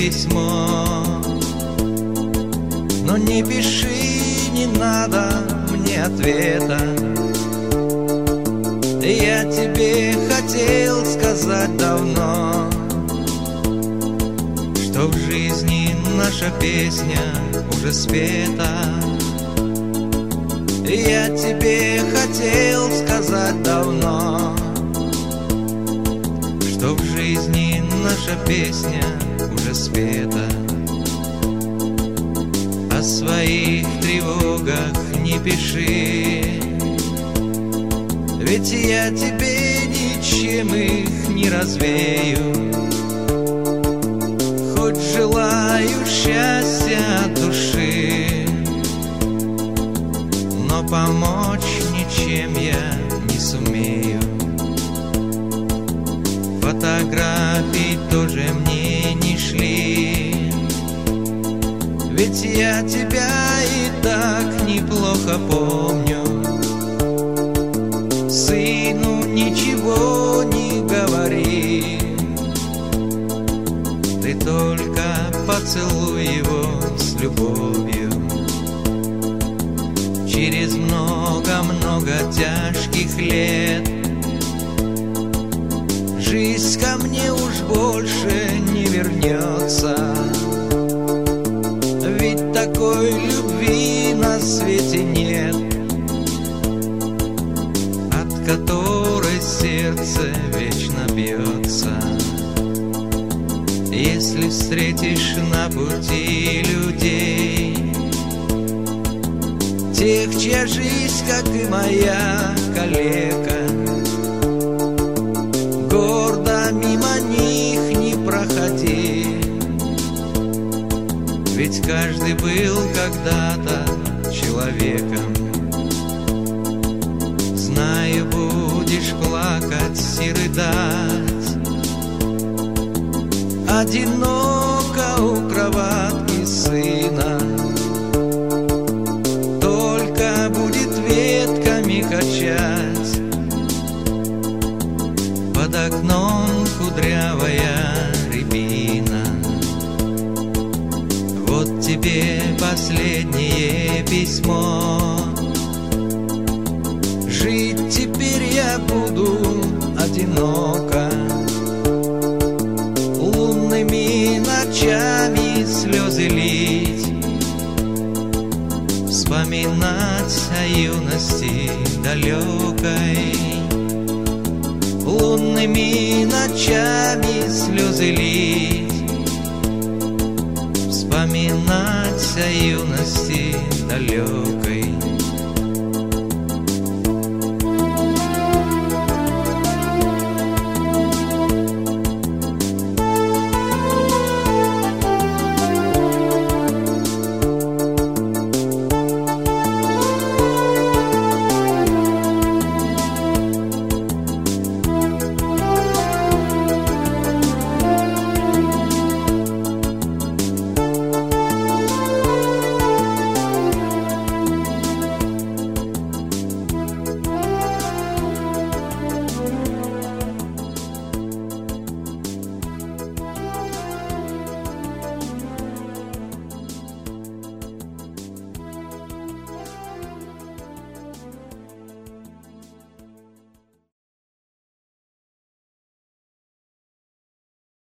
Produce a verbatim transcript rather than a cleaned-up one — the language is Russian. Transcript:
письмо, но не пиши, не надо мне ответа. Я тебе хотел сказать давно, что в жизни наша песня уже спета. Я тебе хотел сказать давно, что в жизни наша песня уже спета. О своих тревогах не пиши, ведь я тебе ничем их не развею. Хоть желаю счастья от души, но помочь ничем я не сумею. Фотографии тоже мне не шли, ведь я тебя и так неплохо помню. Сыну ничего не говори, ты только поцелуй его с любовью. Через много-много тяжких лет жизнь ко мне уж больше не вернется, ведь такой любви на свете нет, от которой сердце вечно бьется. Если встретишь на пути людей, тех, чья жизнь, как и моя, калека, гордо мимо них не проходи, ведь каждый был когда-то человеком. Знаю, будешь плакать и рыдать, одиноко у кроватки сына, только будет ветками качать под окном кудрявая рябина. Вот тебе последнее письмо. Жить теперь я буду одиноко, лунными ночами слезы лить, вспоминать о юности далекой. Лунными ночами слезы лить, вспоминать о юности далекой.